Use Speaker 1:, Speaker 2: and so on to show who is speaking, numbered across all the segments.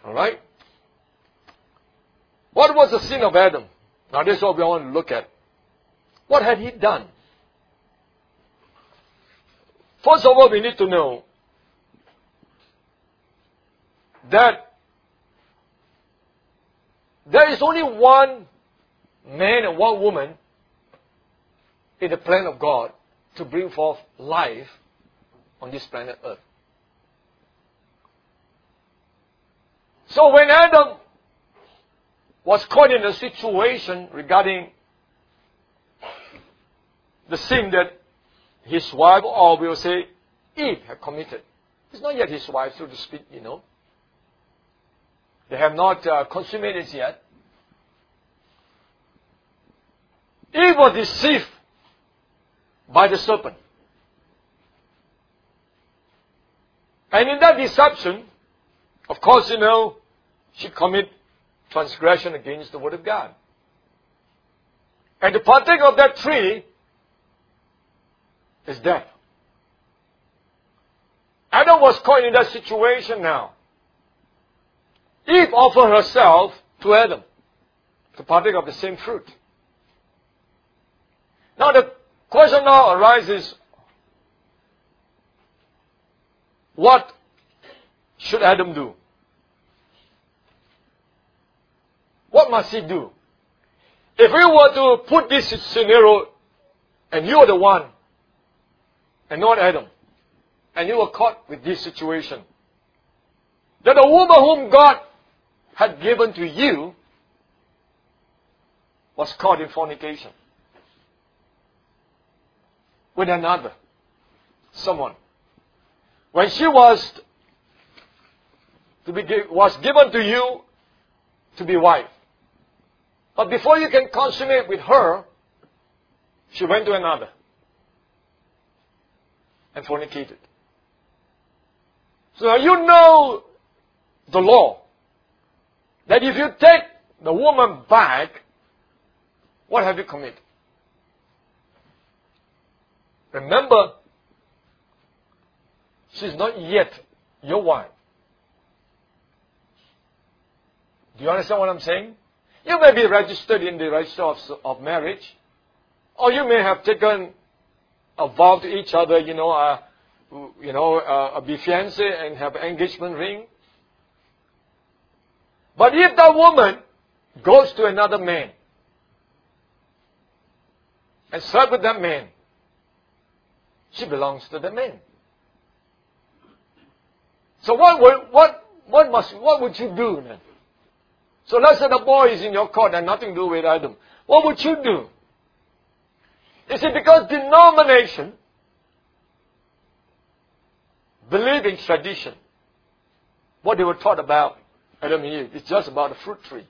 Speaker 1: Alright? What was the sin of Adam? Now this is what we want to look at. What had he done? First of all, we need to know that there is only one man and one woman in the plan of God to bring forth life on this planet Earth. So when Adam was caught in a situation regarding the sin that his wife, or we'll say Eve, had committed. It's not yet his wife, so to speak, you know. They have not consummated it yet. Eve was deceived by the serpent. And in that deception, of course, you know, she committed transgression against the word of God. And to partake of that tree is death. Adam was caught in that situation now. Eve offered herself to Adam to partake of the same fruit. Now the question now arises, what should Adam do? What must he do? If we were to put this scenario, and you are the one, and not Adam, and you were caught with this situation, that the woman whom God had given to you was caught in fornication with another, someone. When she was given to you to be wife, but before you can consummate with her, she went to another and fornicated. So now you know the law, that if you take the woman back, what have you committed? Remember, she's not yet your wife. Do you understand what I'm saying? You may be registered in the register of marriage, or you may have taken a vow to each other, be fiancé and have engagement ring. But if that woman goes to another man and slept with that man, she belongs to the man. So what would you do then? So let's say the boy is in your court and nothing to do with Adam. What would you do? You see, because denomination believe in tradition. What they were taught about Adam and Eve is just about the fruit tree.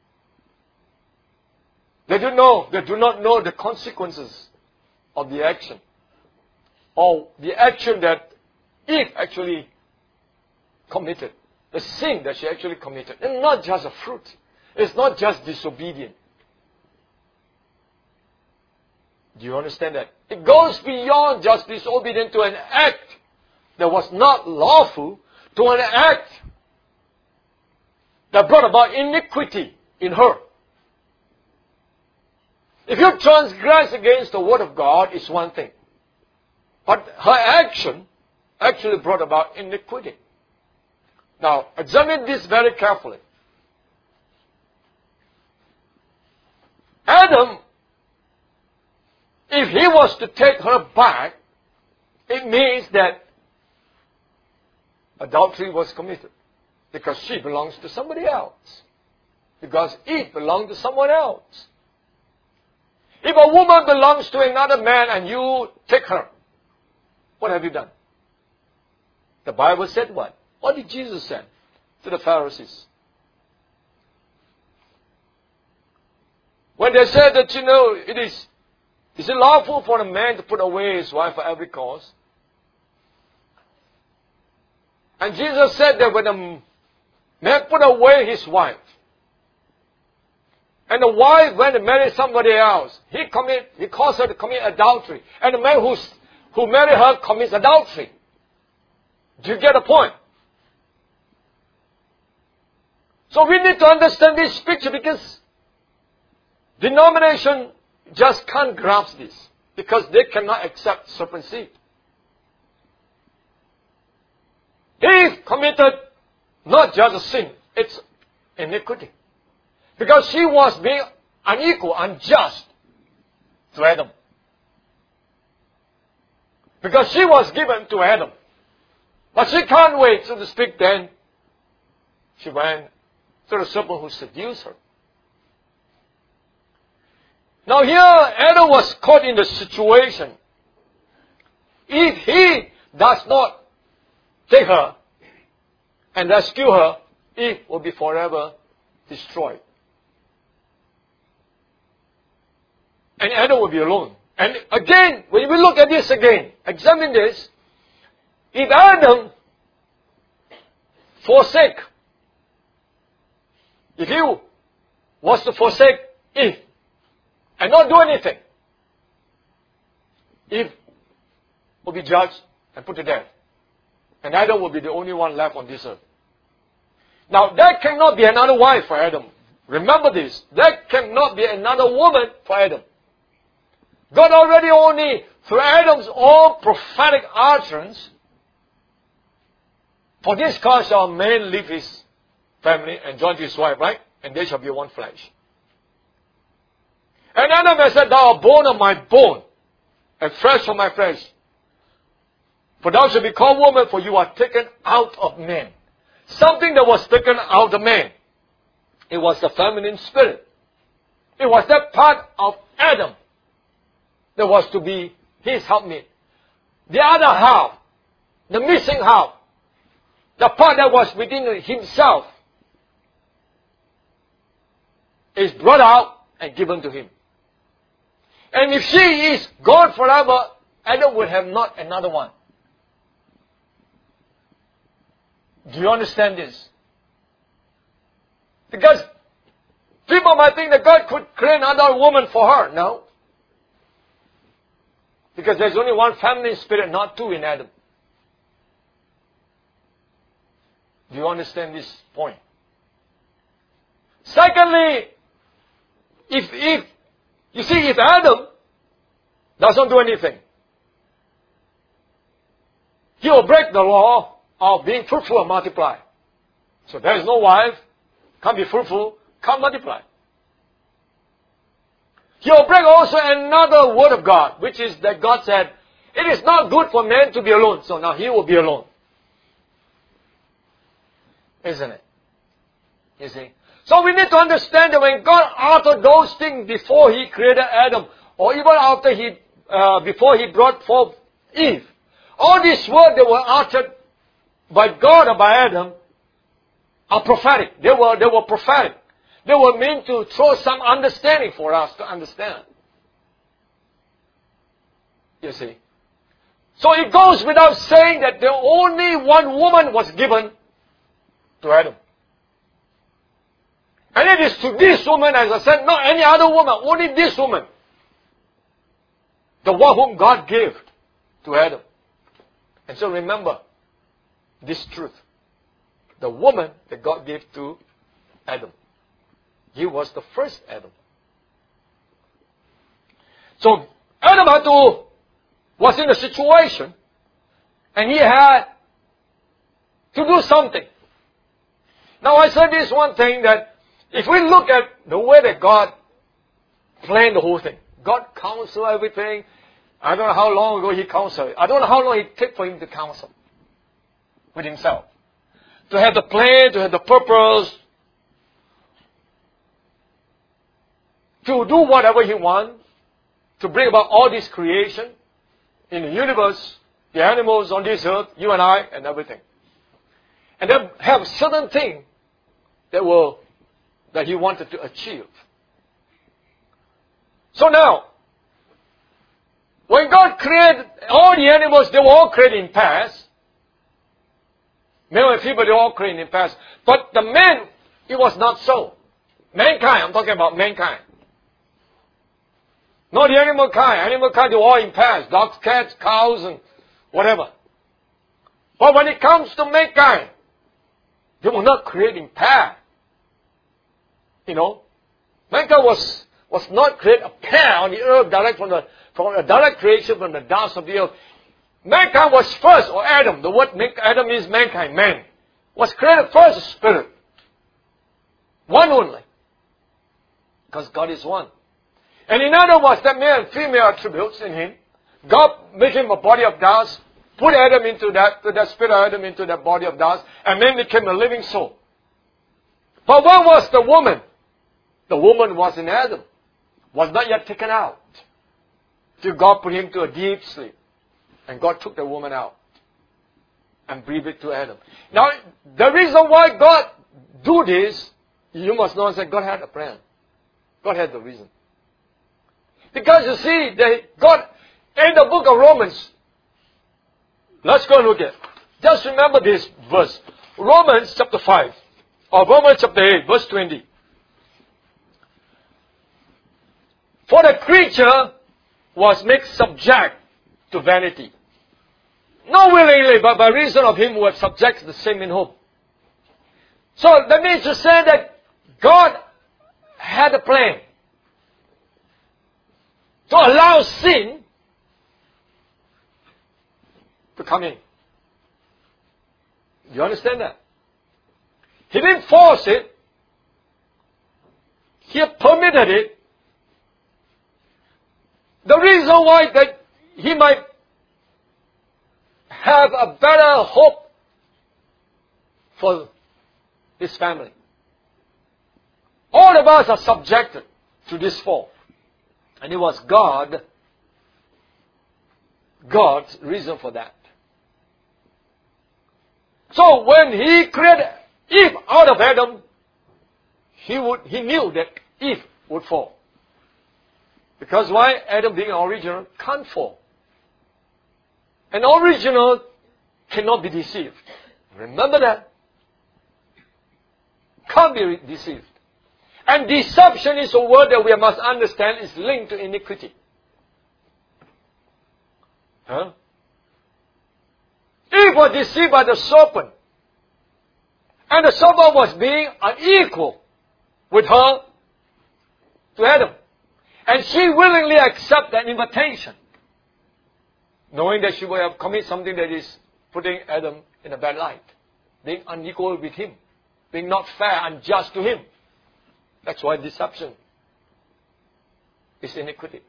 Speaker 1: They do not know the consequences of the action, or the action that Eve actually committed, the sin that she actually committed. And not just a fruit. It's not just disobedient. Do you understand that? It goes beyond just disobedient to an act that was not lawful, to an act that brought about iniquity in her. If you transgress against the word of God, it's one thing. But her action actually brought about iniquity. Now, examine this very carefully. Adam, if he was to take her back, it means that adultery was committed. Because she belongs to somebody else. Because Eve belonged to someone else. If a woman belongs to another man and you take her, what have you done? The Bible said what? What did Jesus say to the Pharisees? When they said that, is it lawful for a man to put away his wife for every cause? And Jesus said that when a man put away his wife, and the wife went and married somebody else, he caused her to commit adultery. And the man who married her commits adultery. Do you get the point? So we need to understand this picture because denomination just can't grasp this because they cannot accept serpent seed. Eve committed not just a sin, it's iniquity. Because she was being unequal, unjust to Adam. Because she was given to Adam. But she can't wait, so to speak, then she went to the serpent who seduced her. Now here, Adam was caught in the situation. If he does not take her and rescue her, Eve will be forever destroyed. And Adam will be alone. And again, when we look at this again, examine this, if Adam forsake, if he was to forsake Eve and not do anything, Eve will be judged and put to death. And Adam will be the only one left on this earth. Now, there cannot be another wife for Adam. Remember this. There cannot be another woman for Adam. God already only, through Adam's own prophetic utterance, for this cause shall a man leave his family and join to his wife, right? And they shall be one flesh. And Adam has said, thou art bone of my bone, and flesh of my flesh. For thou shalt be called woman, for you are taken out of man. Something that was taken out of man. It was the feminine spirit. It was that part of Adam that was to be his helpmate. The other half, the missing half, the part that was within himself, is brought out and given to him. And if she is gone forever, Adam will have not another one. Do you understand this? Because people might think that God could create another woman for her. No. Because there's only one feminine spirit, not two in Adam. Do you understand this point? Secondly, if Adam doesn't do anything, he will break the law of being fruitful and multiply. So there is no wife, can't be fruitful, can't multiply. He will break also another word of God, which is that God said, it is not good for man to be alone. So now he will be alone. Isn't it? You see? So we need to understand that when God uttered those things before He created Adam, or even after before He brought forth Eve, all these words that were uttered by God or by Adam are prophetic. They were prophetic. They were meant to throw some understanding for us to understand. You see? So it goes without saying that the only one woman was given to Adam. And it is to this woman, as I said, not any other woman, only this woman. The one whom God gave to Adam. And so remember this truth. The woman that God gave to Adam. He was the first Adam. So Adam was in a situation and he had to do something. Now I said this one thing, that if we look at the way that God planned the whole thing, God counseled everything. I don't know how long ago He counseled. I don't know how long it took for Him to counsel with Himself. To have the plan, to have the purpose, to do whatever He wants, to bring about all this creation in the universe, the animals on this earth, you and I, and everything. And then have certain things that He wanted to achieve. So now, when God created all the animals, they were all created in pairs. Male and female, they were all created in pairs. But the man, it was not so. Mankind, I'm talking about mankind. Not the animal kind. Animal kind, they were all in pairs. Dogs, cats, cows, and whatever. But when it comes to mankind, they were not created in pairs. Mankind was not created a pair on the earth direct from a direct creation from the dust of the earth. Mankind was first, or Adam. The word Adam is mankind, man. Was created first as spirit. One only. Because God is one. And in other words, that male and female attributes in him. God made him a body of dust, put Adam into that spirit of Adam into that body of dust, and man became a living soul. But where was the woman? The woman was in Adam. Was not yet taken out. Till God put him to a deep sleep. And God took the woman out. And breathed it to Adam. Now, the reason why God do this, you must know that God had a plan. God had the reason. Because you see, God, in the book of Romans, let's go and look at it. Just remember this verse. Romans chapter 5. Or Romans chapter 8, verse 20. For the creature was made subject to vanity. Not willingly, but by reason of him who was subject to the same in hope. So that means to say that God had a plan to allow sin to come in. You understand that? He didn't force it. He permitted it. The reason why that he might have a better hope for his family. All of us are subjected to this fall. And it was God's reason for that. So when he created Eve out of Adam, he knew that Eve would fall. Because why? Adam being original can't fall. An original cannot be deceived. Remember that. Can't be deceived. And deception is a word that we must understand is linked to iniquity. Eve was deceived by the serpent. And the serpent was being unequal with her to Adam. And she willingly accepted that invitation, knowing that she would have committed something that is putting Adam in a bad light, being unequal with him, being not fair, unjust to him. That's why deception is iniquity.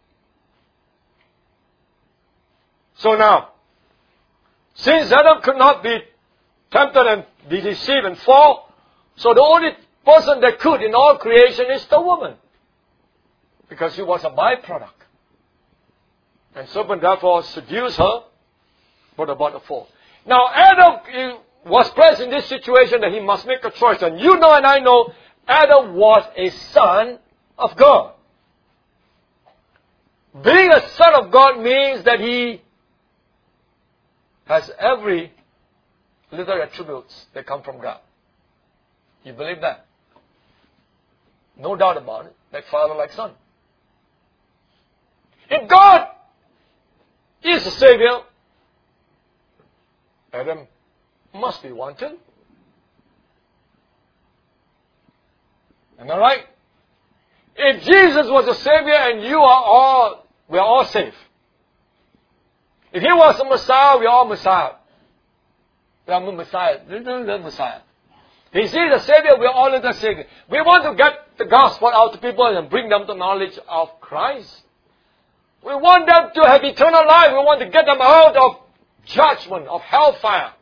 Speaker 1: So now, since Adam could not be tempted and be deceived and fall, so the only person that could in all creation is the woman. Because she was a byproduct. And serpent therefore seduced her, brought about the fall. Now Adam was placed in this situation that he must make a choice. And you know and I know, Adam was a son of God. Being a son of God means that he has every little attributes that come from God. You believe that? No doubt about it. Like father, like son. If God is the Savior, Adam must be one too. Am I right? If Jesus was the Savior and we are all safe. If He was the Messiah, we are all Messiah. We are Messiah. Little Messiah. If He is the Savior, we are all little Savior. We want to get the gospel out to people and bring them to knowledge of Christ. We want them to have eternal life. We want to get them out of judgment, of hellfire.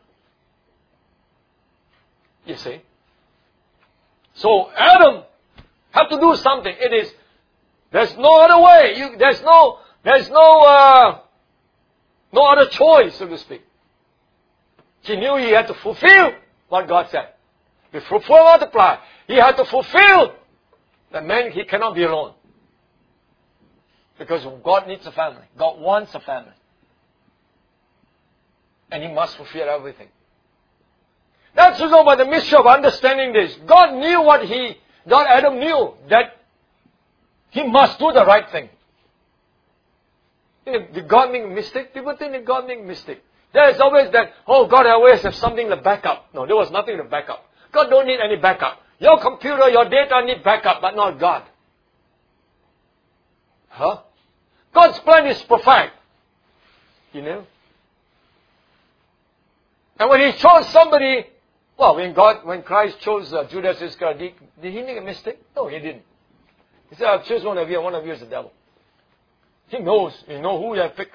Speaker 1: You see? So Adam had to do something. There's no other way. There's no other choice, so to speak. He knew he had to fulfill what God said. Be fruitful and multiply. He had to fulfill that man, he cannot be alone. Because God needs a family. God wants a family. And He must fulfill everything. That's also by the mystery of understanding this. God Adam knew that he must do the right thing. Did God make a mistake? People think that God made a mistake. There is always that, God always has something to back up. No, there was nothing to back up. God don't need any backup. Your computer, your data need backup, but not God. Huh? God's plan is perfect. You know? And when He chose somebody, well, when Christ chose Judas Iscariot, did He make a mistake? No, He didn't. He said, I'll choose one of you is the devil. He knows who He has picked.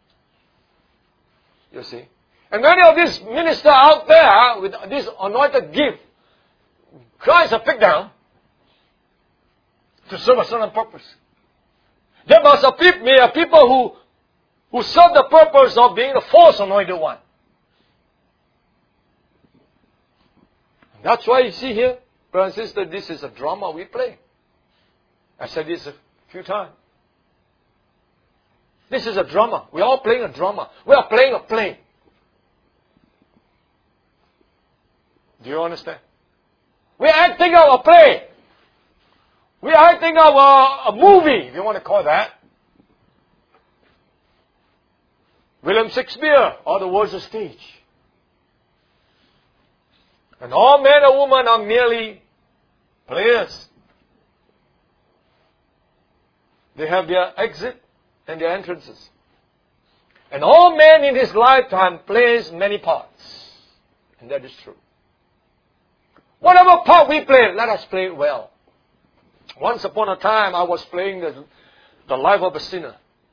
Speaker 1: You see? And many of these ministers out there with this anointed gift, Christ has picked them to serve a certain purpose. There must be people who serve the purpose of being the false anointed one. That's why you see here, brothers and sisters, this is a drama we play. I said this a few times. This is a drama. We are all playing a drama. We are playing a play. Do you understand? We are acting out a play. We are acting out a movie, if you want to call that. William Shakespeare, or the world's a stage. And all men and women are merely players. They have their exit and their entrances. And all men in his lifetime plays many parts. And that is true. Whatever part we play, let us play it well. Once upon a time, I was playing the life of a sinner.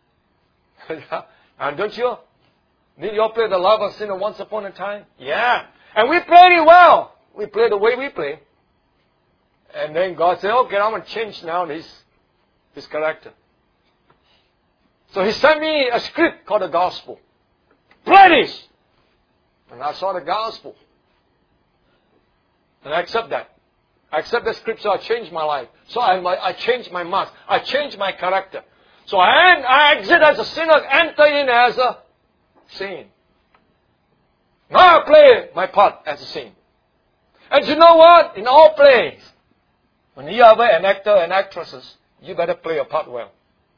Speaker 1: And don't you? Did you all play the life of a sinner once upon a time? Yeah. And we played it well. We played the way we play. And then God said, okay, I'm going to change now his character. So He sent me a script called the Gospel. Play this! And I saw the Gospel. And I accept that. I accept the script, so I changed my life. So I changed my marks. I changed my character. So I exit as a sinner, enter in as a saint. Now I play my part as a saint. And you know what? In all plays, when you are an actor and actresses, you better play your part well.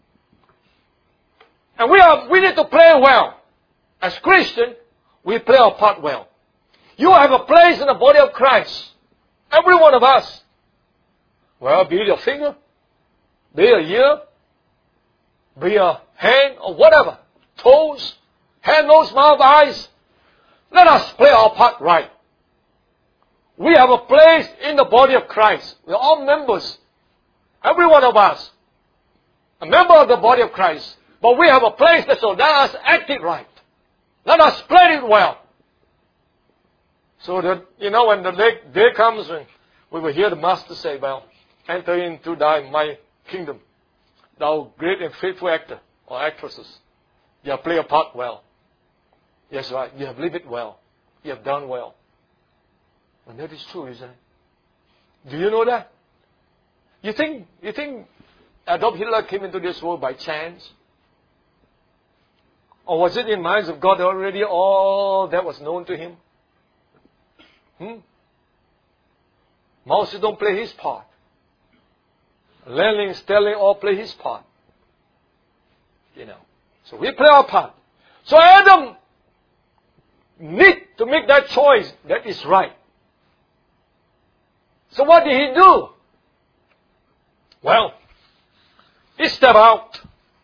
Speaker 1: And we need to play well. As Christians, we play our part well. You have a place in the body of Christ. Every one of us. Well, be it your finger, be it a ear, be a hand, or whatever. Toes, hand, nose, mouth, eyes. Let us play our part right. We have a place in the body of Christ. We are all members. Every one of us. A member of the body of Christ. But we have a place that so let us act it right. Let us play it well. So that, when the day comes when we will hear the Master say, well, enter into my kingdom, thou great and faithful actor or actresses. You have played a part well. Yes, right. You have lived it well. You have done well. And that is true, isn't it? Do you know that? You think Adolf Hitler came into this world by chance? Or was it in the minds of God already all that was known to him? Mao Zedong play his part. Lenin, Stalin all play his part. So we play our part. So Adam need to make that choice that is right. So what did he do? Well, he stepped out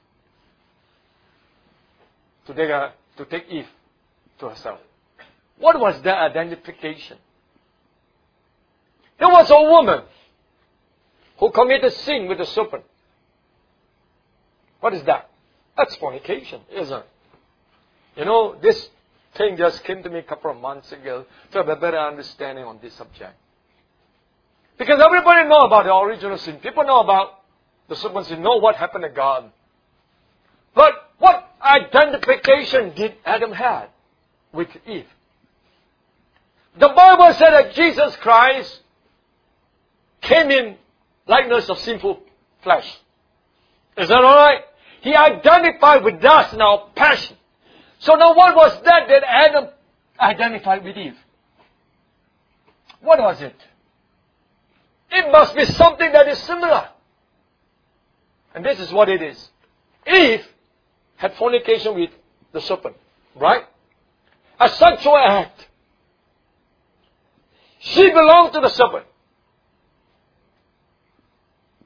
Speaker 1: to take Eve to herself. What was that identification? There was a woman who committed sin with the serpent. What is that? That's fornication, isn't it? This thing just came to me a couple of months ago to have a better understanding on this subject. Because everybody knows about the original sin. People know about the serpent sin, know what happened to God. But what identification did Adam have with Eve? The Bible said that Jesus Christ came in likeness of sinful flesh. Is that alright? He identified with us in our passion. So now what was that Adam identified with Eve? What was it? It must be something that is similar. And this is what it is. Eve had fornication with the serpent, right? A sexual act. She belonged to the serpent.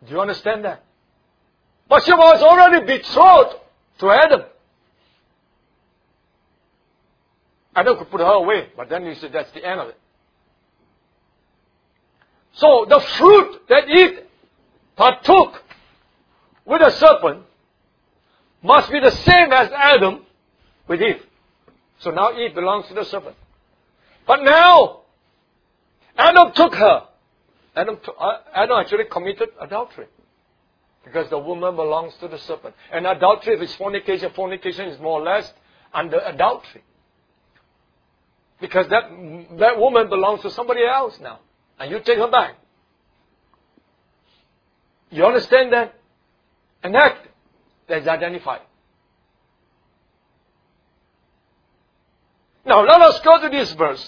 Speaker 1: Do you understand that? But she was already betrothed to Adam. Adam could put her away, but then you said that's the end of it. So the fruit that Eve partook with the serpent must be the same as Adam with Eve. So now Eve belongs to the serpent. But now, Adam took her. Adam actually committed adultery. Because the woman belongs to the serpent. And adultery, if it's fornication, fornication is more or less under adultery. Because that woman belongs to somebody else now. And you take her back. You understand that? An act that is identified. Now let us go to this verse.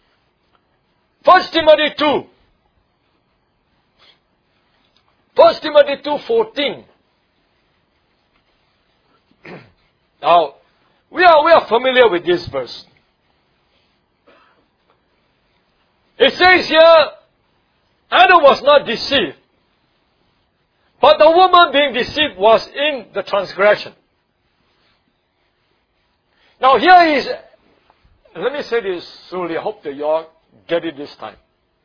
Speaker 1: 1 Timothy 2. 1 Timothy 2:14. Now, we are familiar with this verse. It says here, Adam was not deceived, but the woman being deceived was in the transgression. Now here is, let me say this slowly, I hope that you all get it this time.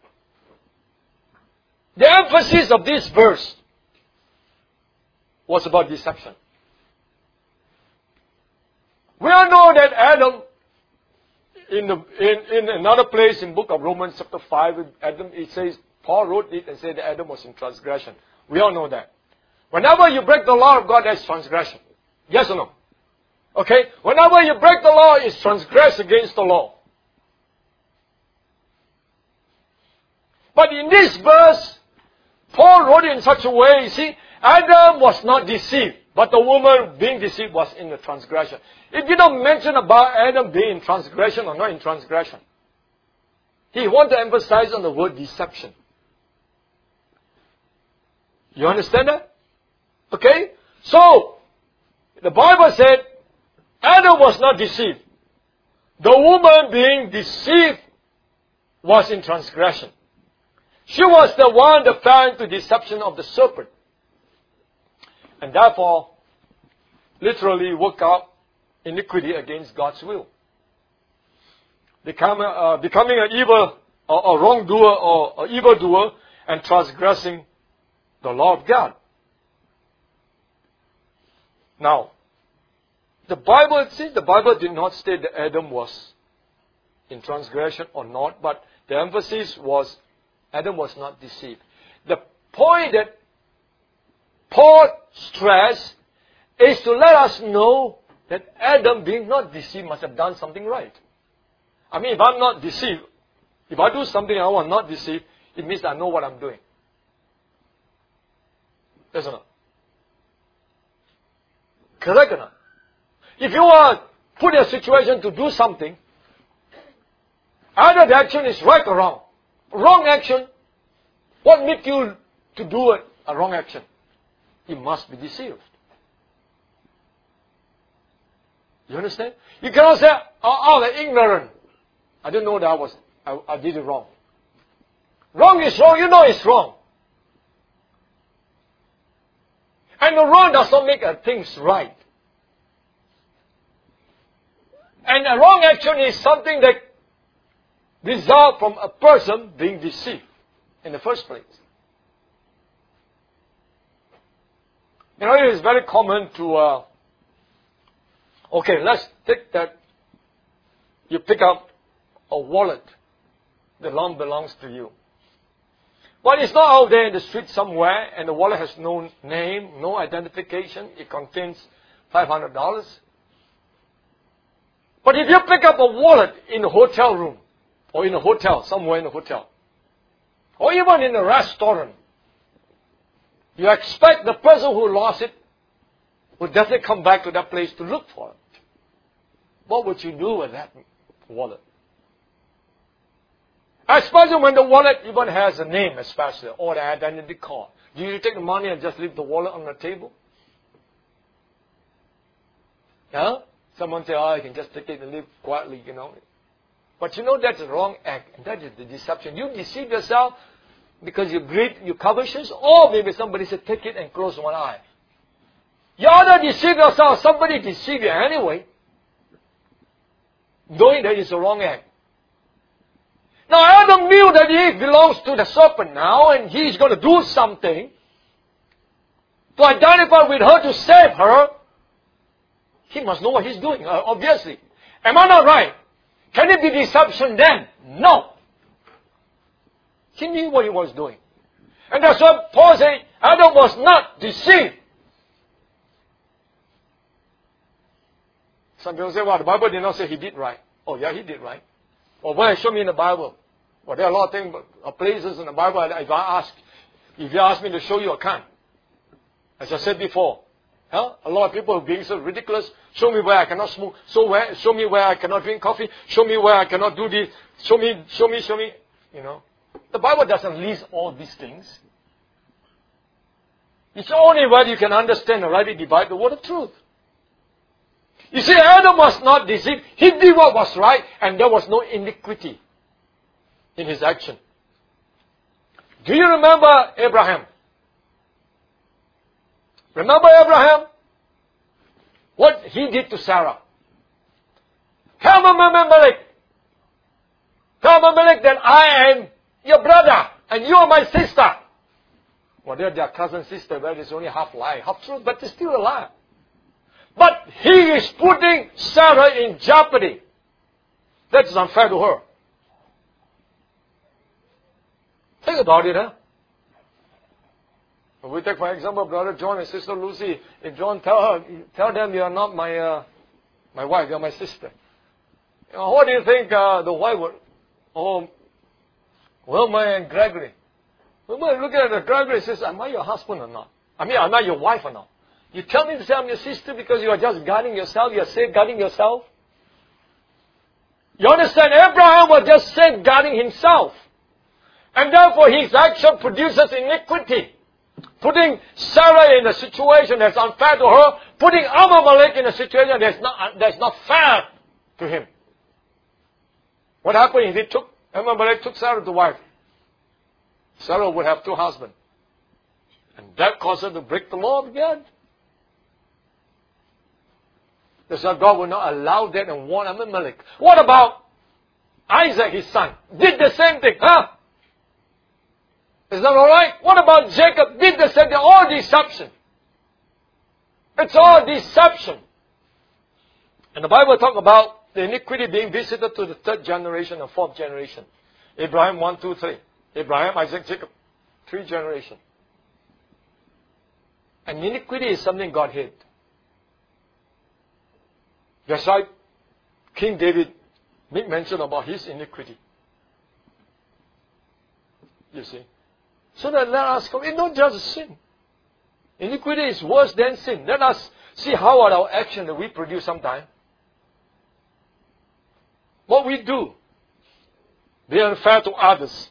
Speaker 1: The emphasis of this verse was about deception. We all know that Adam, in another place in book of Romans chapter 5, Adam, it says, Paul wrote it and said that Adam was in transgression. We all know that. Whenever you break the law of God, that's transgression. Yes or no? Okay? Whenever you break the law, it's transgress against the law. But in this verse, Paul wrote it in such a way, you see, Adam was not deceived, but the woman being deceived was in the transgression. It did not mention about Adam being in transgression or not in transgression. He wanted to emphasize on the word deception. You understand that? Okay? So, the Bible said, Adam was not deceived. The woman being deceived was in transgression. She was the one that fell into deception of the serpent. And therefore, literally worked out iniquity against God's will. Becoming an evil, or a wrongdoer, or an evildoer, and transgressing the law of God. Now, the Bible did not state that Adam was in transgression or not, but the emphasis was Adam was not deceived. The point that Paul stressed is to let us know that Adam, being not deceived, must have done something right. I mean, if I'm not deceived, if I do something I am not deceived, it means I know what I'm doing. Yes or not? Correct or not? If you are put in a situation to do something, either the action is right or wrong. Wrong action, what makes you to do a wrong action? You must be deceived. You understand? You cannot say, I'm ignorant. I didn't know that I did it wrong. Wrong is wrong, you know it's wrong. And the wrong does not make things right. And a wrong action is something that results from a person being deceived in the first place. You know, it is very common to, let's take that, you pick up a wallet that belongs to you. But it's not out there in the street somewhere, and the wallet has no name, no identification. It contains $500. But if you pick up a wallet in a hotel room, or in a hotel, somewhere in a hotel, or even in a restaurant, you expect the person who lost it will definitely come back to that place to look for it. What would you do with that wallet? Especially when the wallet even has a name, especially, or the identity card. Do you take the money and just leave the wallet on the table? Yeah? Someone say, you can just take it and live quietly, you know. But you know that's a wrong act, and that is the deception. You deceive yourself because you greed, you covetous, or maybe somebody said, take it and close one eye. You either deceive yourself, somebody deceive you anyway, knowing that it's a wrong act. Now Adam knew that Eve belongs to the serpent now, and he's going to do something to identify with her, to save her. He must know what he's doing, obviously. Am I not right? Can it be deception then? No. He knew what he was doing. And that's why Paul said, Adam was not deceived. Some people say, well, the Bible did not say he did right. Oh, yeah, he did right. Well, where? Show me in the Bible. Well, there are a lot of things, places in the Bible, if you ask me to show you, I can't. As I said before, a lot of people are being so ridiculous. Show me where I cannot smoke. Show me where I cannot drink coffee. Show me where I cannot do this. Show me. You know. The Bible doesn't list all these things. It's only where you can understand and rightly divide the word of truth. You see, Adam was not deceived. He did what was right, and there was no iniquity in his action. Do you remember Abraham? Remember Abraham? What he did to Sarah. Tell Abimelech that I am your brother and you are my sister. Well, they're their cousin sister, but it's only half lie, half truth, but it's still a lie. But he is putting Sarah in jeopardy. That is unfair to her. Think about it, huh? We take, for example, Brother John and Sister Lucy. If John tell them you are not my wife, you are my sister. You know, what do you think the wife would? Oh, Wilma and Gregory. Wilma looking at the Gregory and says, am I your husband or not? I mean, am I your wife or not? You tell me to say I'm your sister because you are just guarding yourself. You are safeguarding yourself. You understand? Abraham was just safeguarding himself. And therefore his action produces iniquity. Putting Sarah in a situation that's unfair to her, putting Abimelech in a situation that's not fair to him. What happened if Abimelech took Sarah to wife? Sarah would have two husbands. And that caused her to break the law of God. That's why God would not allow that and warn Abimelech. What about Isaac, his son? Did the same thing, huh? Is that alright? What about Jacob? Did the same thing? All deception. It's all deception. And the Bible talks about the iniquity being visited to the third generation and fourth generation. Abraham 1, 2, 3. Abraham, Isaac, Jacob. 3 generations. And iniquity is something God hates. That's why King David made mention about his iniquity. You see. So that let us come. It's not just sin. Iniquity is worse than sin. Let us see how are our actions that we produce sometimes. What we do, be unfair to others.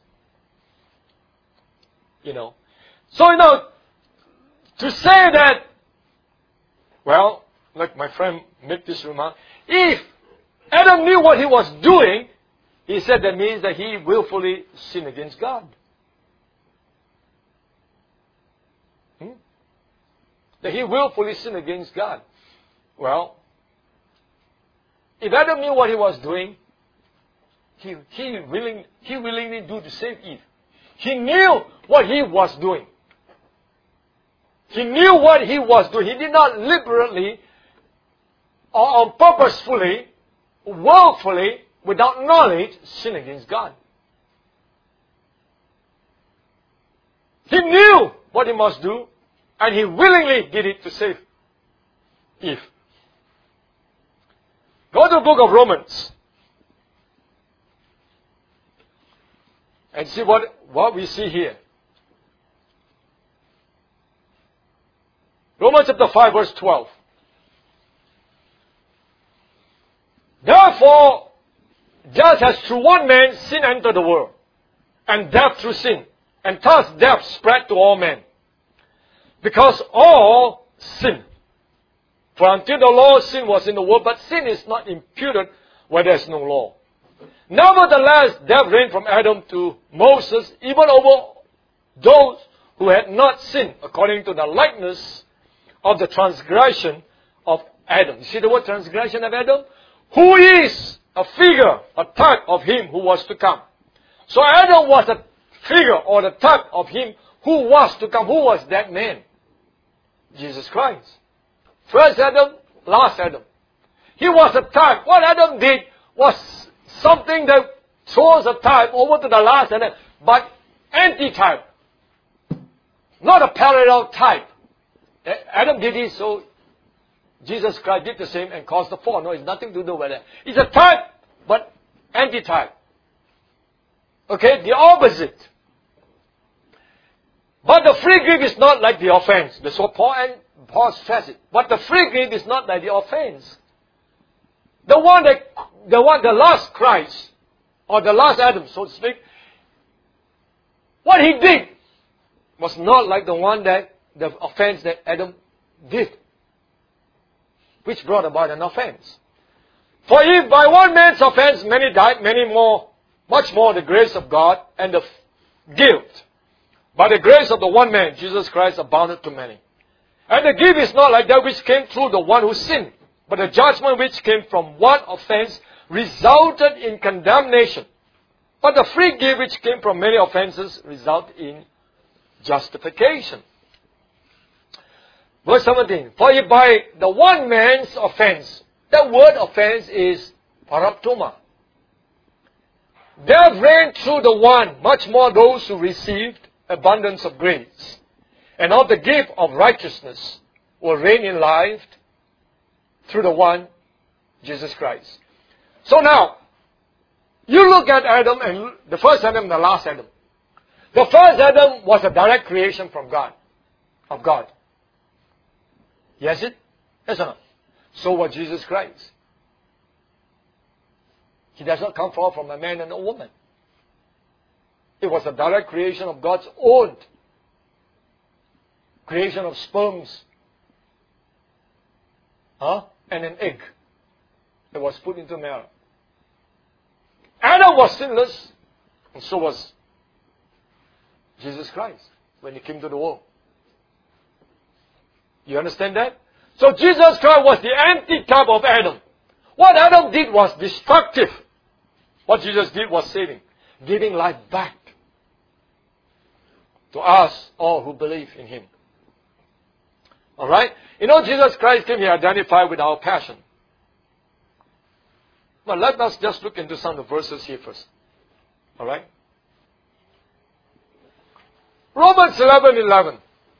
Speaker 1: You know. So, to say that, well, like my friend made this remark, if Adam knew what he was doing, he said that means that he willfully sinned against God. That he willfully sinned against God. Well, if Adam knew what he was doing, he willingly do to save Eve. He knew what he was doing. He knew what he was doing. He did not deliberately or purposefully, willfully, without knowledge, sin against God. He knew what he must do, and he willingly did it to save Eve. Go to the book of Romans and see what we see here. Romans chapter 5 verse 12. Therefore, just as through one man sin entered the world, and death through sin, and thus death spread to all men, because all sin. For until the law, sin was in the world, but sin is not imputed where there is no law. Nevertheless, death reigned from Adam to Moses, even over those who had not sinned according to the likeness of the transgression of Adam. You see the word transgression of Adam? Who is a figure, a type of him who was to come. So Adam was a figure or the type of him who was to come. Who was that man? Jesus Christ. First Adam, last Adam. He was a type. What Adam did was something that throws a type over to the last Adam, but anti-type. Not a parallel type. Adam did it, so Jesus Christ did the same and caused the fall. No, it's nothing to do with that. It's a type, but anti-type. Okay, the opposite. But the free gift is not like the offense. That's what Paul says it. But the free gift is not like the offense. The last Christ, or the last Adam, so to speak, what he did was not like the offense that Adam did, which brought about an offense. For if by one man's offense many died, much more the grace of God and the gift, by the grace of the one man, Jesus Christ, abounded to many. And the gift is not like that which came through the one who sinned, but the judgment which came from one offense resulted in condemnation. But the free gift which came from many offenses resulted in justification. Verse 17. For if by the one man's offense, that word offense is paraptoma. There reigned through the one much more those who received abundance of grace, and of the gift of righteousness will reign in life through the one, Jesus Christ. So now, you look at Adam, and the first Adam and the last Adam. The first Adam was a direct creation from God, of God. Yes, it? Yes or no? So was Jesus Christ. He does not come forth from a man and a woman. It was a direct creation of God's own creation of sperms, and an egg that was put into Mary. Adam was sinless, and so was Jesus Christ when he came to the world. You understand that? So Jesus Christ was the antitype of Adam. What Adam did was destructive. What Jesus did was saving, giving life back to us all who believe in Him. Alright? You know, Jesus Christ came here identified with our passion. But let us just look into some of the verses here first. Alright? Romans 11:11.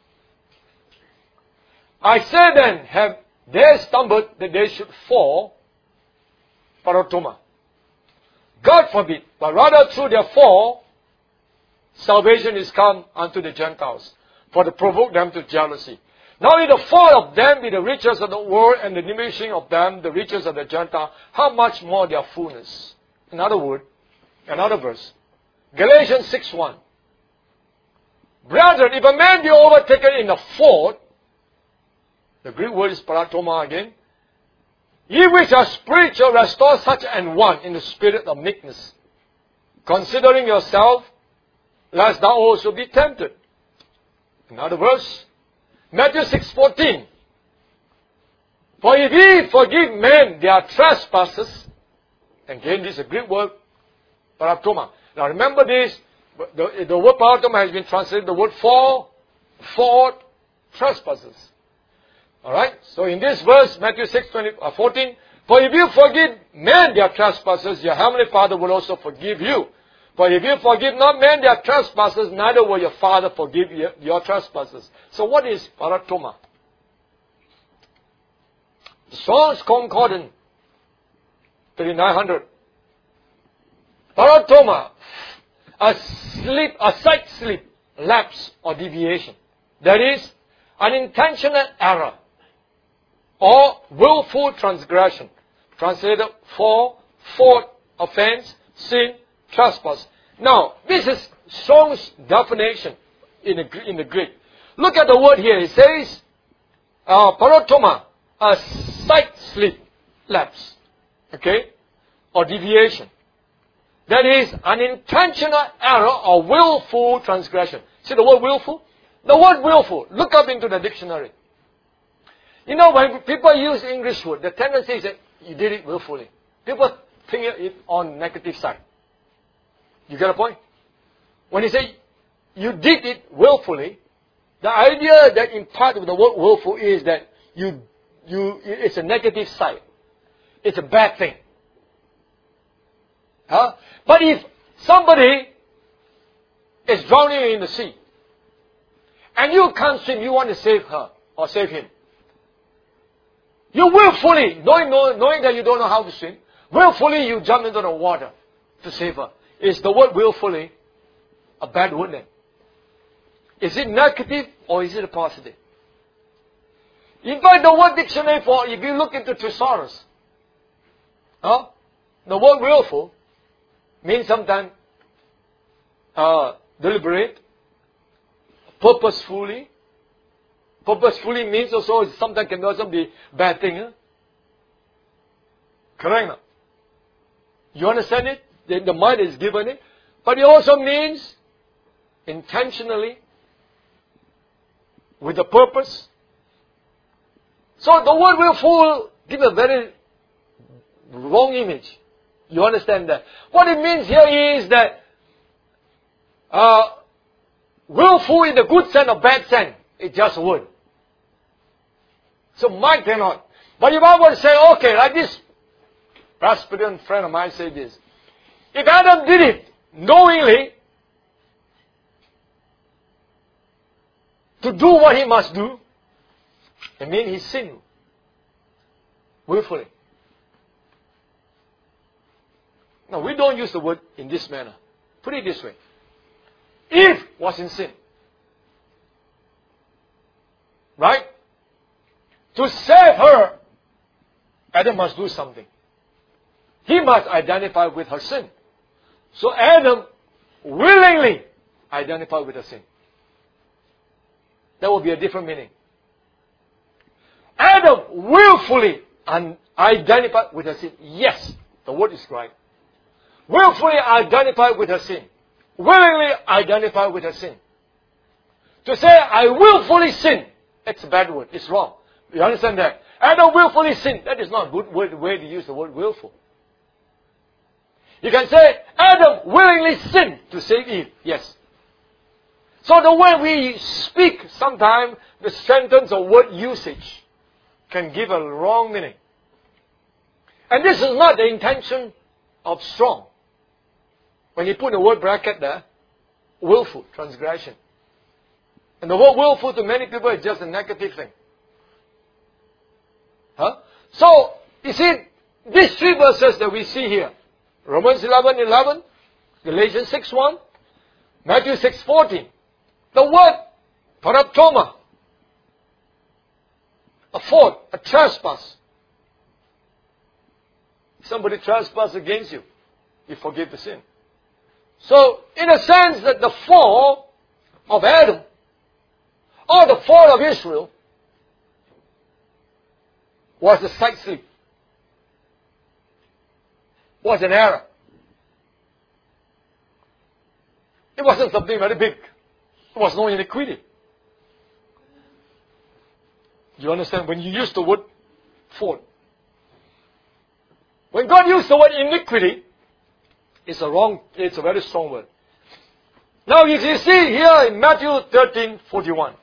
Speaker 1: I say then, have they stumbled that they should fall? Parotoma. God forbid, but rather through their fall, salvation is come unto the Gentiles, for to provoke them to jealousy. Now in the fall of them be the riches of the world, and the diminishing of them the riches of the Gentile, how much more their fullness? Another verse. Galatians 6:1. Brethren, if a man be overtaken in a fault, the Greek word is paratoma again, ye which are spiritual, restore such an one in the spirit of meekness, considering yourself, lest thou also be tempted. Another verse. Matthew 6:14. For if ye forgive men their trespasses, again this is a Greek word, paratoma. Now remember this, the word paratoma has been translated the word for trespasses. Alright, so in this verse, Matthew 6:14, for if you forgive men their trespasses, your heavenly Father will also forgive you. For if you forgive not men their trespasses, neither will your Father forgive your trespasses. So what is paratoma? Strong's Concordance, 3900. Paratoma, a sight slip, lapse, or deviation. That is, unintentional error, or willful transgression. Translated for, fault, offense, sin, trespass. Now, this is Strong's definition in the Greek. Look at the word here. It says, paratoma, a sight slip, lapse, okay, or deviation. That is unintentional error or willful transgression. See the word willful? The word willful, look up into the dictionary. You know, when people use English word, the tendency is that you did it willfully. People think it on negative side. You get a point? When you say you did it willfully, the idea that in part of the word willful is that it's a negative side. It's a bad thing. Huh? But if somebody is drowning in the sea, and you can't swim, you want to save her or save him, you willfully, knowing that you don't know how to swim, willfully you jump into the water to save her. Is the word willfully a bad word then? Is it negative or is it a positive? In fact, the word dictionary for, if you look into thesaurus, the word willful means sometimes deliberate, purposefully. Purposefully means also sometimes can also be bad thing. Correct? No? You understand it? The mind is given it. But it also means intentionally, with a purpose. So the word willful gives a very wrong image. You understand that? What it means here is that willful in the good sense or bad sense, it's just a word. So mine cannot. But if I were to say, okay, like this Presbyterian friend of mine said this. If Adam did it knowingly to do what he must do, it means he sinned willfully. Now, we don't use the word in this manner. Put it this way. Eve was in sin. Right? To save her, Adam must do something. He must identify with her sin. So Adam willingly identified with her sin. That will be a different meaning. Adam willfully identified with her sin. Yes, the word is right. Willfully identified with her sin. Willingly identified with her sin. To say, I willfully sin, it's a bad word. It's wrong. You understand that? Adam willfully sin. That is not a good way to use the word willful. You can say, Adam willingly sinned to save Eve. Yes. So the way we speak, sometimes the sentence or word usage can give a wrong meaning. And this is not the intention of Strong. When you put the word bracket there, willful, transgression. And the word willful to many people is just a negative thing. So, you see, these three verses that we see here, Romans 11:11, Galatians 6:1, Matthew 6:14, the word paraptoma, a fault, a trespass. Somebody trespass against you, you forgive the sin. So, in a sense that the fall of Adam, or the fall of Israel, was a side slip, was an error. It wasn't something very big. There was no iniquity. You understand? When you use the word fault. When God used the word iniquity, it's a very strong word. Now if you see here in Matthew 13:41,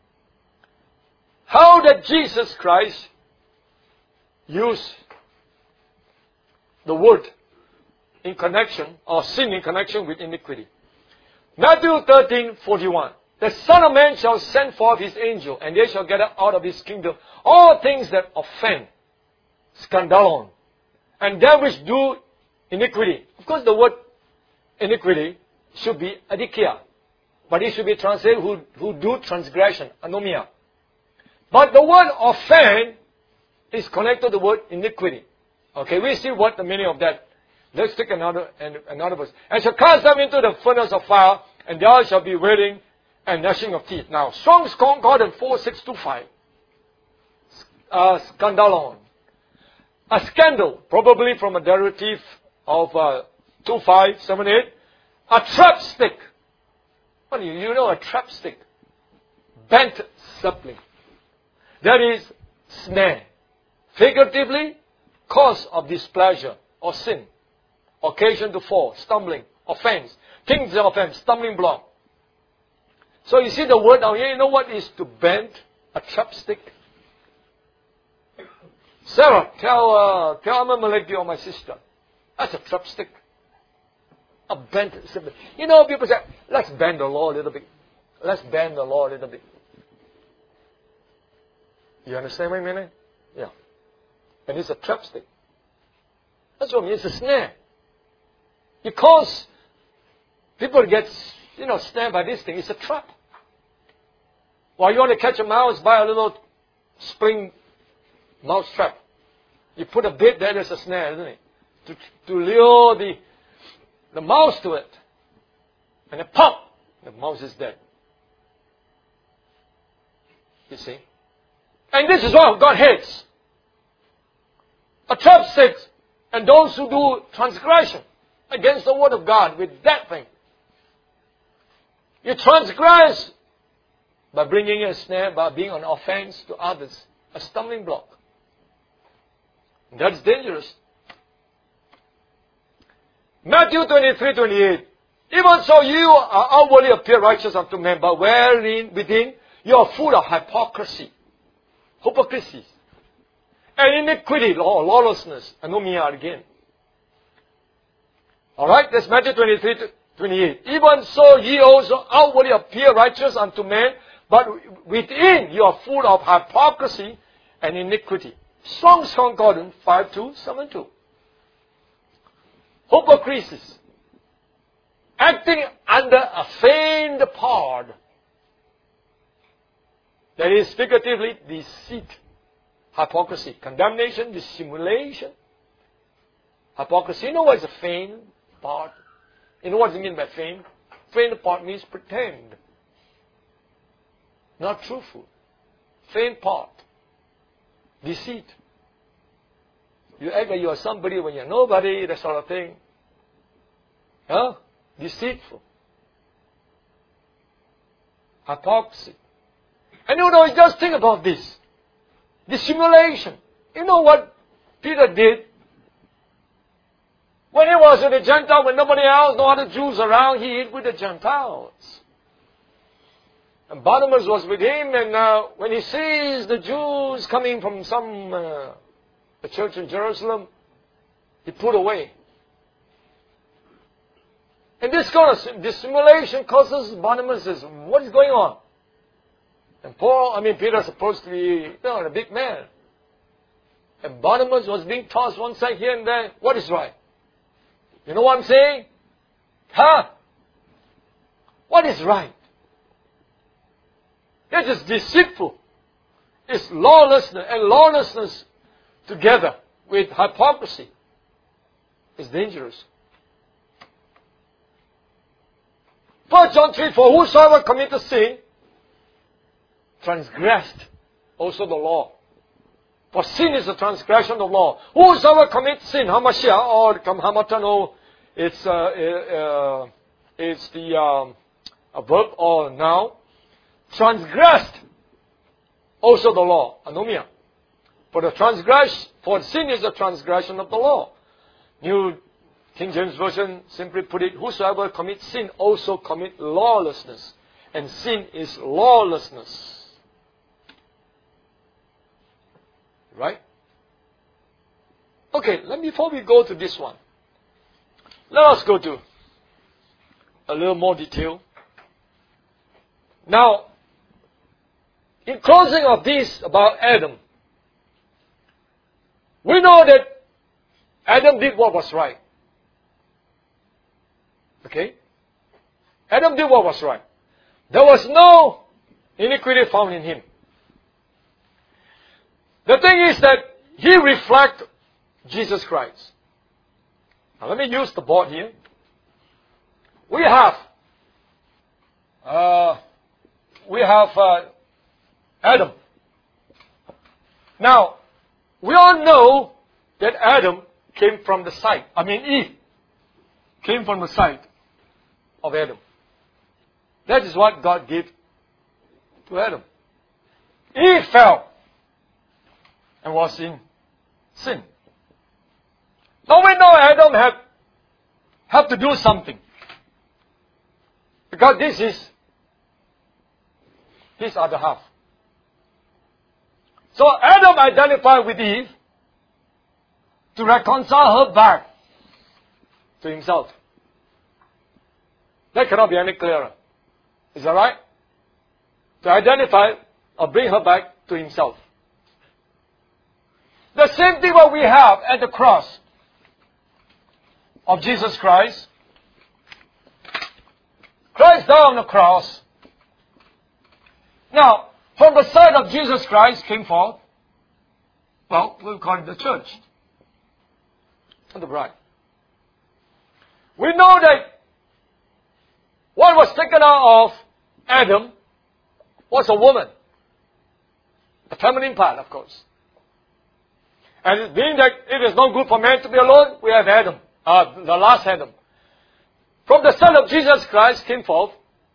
Speaker 1: how did Jesus Christ use the word in connection, or sin in connection with iniquity? Matthew 13:41. The Son of Man shall send forth his angel, and they shall gather out of his kingdom all things that offend, scandalon, and them which do iniquity. Of course, the word iniquity should be adikia, but it should be translated who do transgression, anomia. But the word offend is connected to the word iniquity. Okay, we see what the meaning of that. Let's take another verse. And shall cast them into the furnace of fire, and there shall be wailing and gnashing of teeth. Now, Strong's Concordance 4625. Scandalon. A scandal, probably from a derivative of 2, 5, 7, 8. A trap stick. What do you know a trap stick? Bent sapling. That is snare. Figuratively, cause of displeasure or sin. Occasion to fall, stumbling, offense. Things of offense, stumbling block. So you see the word down here, you know what is to bend a trap stick? Sarah, tell Malaki or my sister. That's a trap stick. A bent sapling. You know, people say, let's bend the law a little bit. Let's bend the law a little bit. You understand what I mean? Yeah. And it's a trap stick. That's what I mean. It's a snare. Because people get, snared by this thing. It's a trap. Well, you want to catch a mouse, buy a little spring mouse trap. You put a bait there, there's a snare, isn't it? To lure the mouse to it. And then pop! The mouse is dead. You see? And this is what God hates. A trap stick, and those who do transgression against the word of God with that thing. You transgress by bringing a snare, by being an offense to others, a stumbling block. That's dangerous. Matthew 23:28. Even so you are outwardly appear righteous unto men, but within you are full of hypocrisy. Hypocrisy. And iniquity, lawlessness, anomia again. Alright, that's Matthew 23:28. Even so ye also outwardly appear righteous unto men, but within you are full of hypocrisy and iniquity. Strong's Concordance 5272. Hypocrisy. Acting under a feigned part. That is figuratively deceit. Hypocrisy. Condemnation, dissimulation. Hypocrisy. You know what is a feigned part? You know what it means by feigned? Feigned part means pretend. Not truthful. Feigned part. Deceit. You act like you are somebody when you're nobody, that sort of thing. Huh? Deceitful. Hypocrisy. And just think about this. Dissimulation. You know what Peter did? When he was with the Gentiles, when nobody else, no other Jews around, he ate with the Gentiles. And Barnabas was with him, and when he sees the Jews coming from the church in Jerusalem, he put away. And this kind of dissimulation causes Barnabas says, what is going on? And Peter is supposed to be, a big man. And Barnabas was being tossed one side here and there. What is right? You know what I'm saying? Huh? What is right? They're just deceitful. It's lawlessness, and lawlessness together with hypocrisy is dangerous. 1 John 3, for whosoever committeth sin, transgressed also the law. For sin is a transgression of the law. Whosoever commits sin, hamashiach, or hamatano, it's the a verb or noun, transgressed also the law, anomia. For sin is a transgression of the law. New King James Version simply put it, whosoever commits sin also commit lawlessness. And sin is lawlessness. Right? Okay, before we go to this one, let us go to a little more detail. Now, in closing of this about Adam, we know that Adam did what was right. Okay? Adam did what was right. There was no iniquity found in him. The thing is that he reflects Jesus Christ. Now let me use the board here. We have Adam. Now, we all know that Adam came from the side. Eve. came from the side of Adam. That is what God gave to Adam. Eve fell and was in sin. Now we know Adam have to do something. Because this is his other half. So Adam identified with Eve to reconcile her back to himself. That cannot be any clearer. Is that right? To identify or bring her back to himself. The same thing what we have at the cross of Jesus Christ. Christ died on the cross. Now, from the side of Jesus Christ came forth, well, we'll call it the church. And the bride. We know that what was taken out of Adam was a woman. The feminine part, of course. And being that it is not good for man to be alone, we have Adam, the last Adam. From the Son of Jesus Christ came forth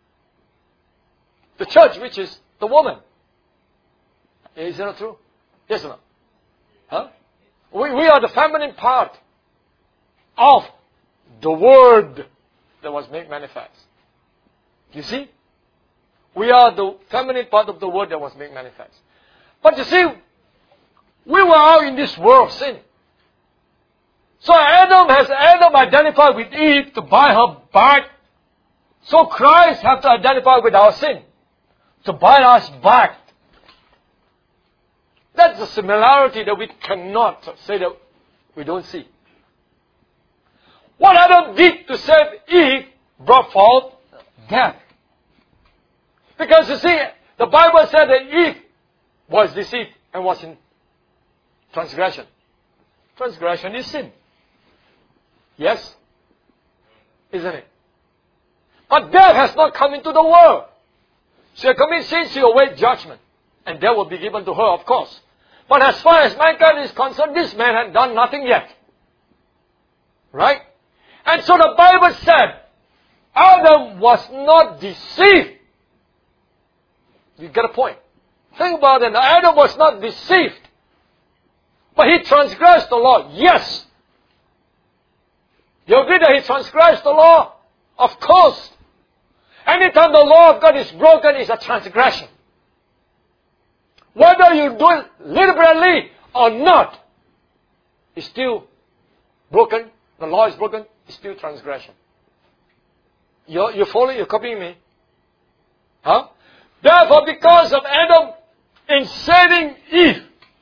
Speaker 1: the church, which is the woman. Is that not true? Yes or no? Huh? We are the feminine part of the Word that was made manifest. You see? We are the feminine part of the Word that was made manifest. But you see, we were out in this world of sin. So Adam identified with Eve to buy her back. So Christ has to identify with our sin to buy us back. That's the similarity that we cannot say that we don't see. What Adam did to save Eve brought forth death. Because you see, the Bible said that Eve was deceived and was in transgression. Transgression is sin. Yes? Isn't it? But death has not come into the world. She had committed sin, she await judgment. And death will be given to her, of course. But as far as mankind is concerned, this man had done nothing yet. Right? And so the Bible said, Adam was not deceived. You get a point. Think about it. Adam was not deceived. But he transgressed the law. Yes. You agree that he transgressed the law? Of course. Anytime the law of God is broken, it's a transgression. Whether you do it deliberately or not, it's still broken. The law is broken, it's still transgression. You following? You're copying me? Huh? Therefore, because of Adam in saving Eve,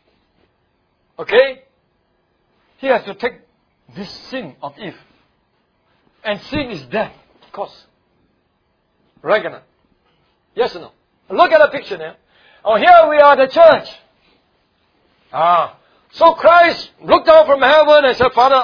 Speaker 1: okay, he has to take this sin of Eve. And sin is death, of course. Right? Yes or no? Look at the picture now. Oh, here we are, the church. So Christ looked down from heaven and said, Father,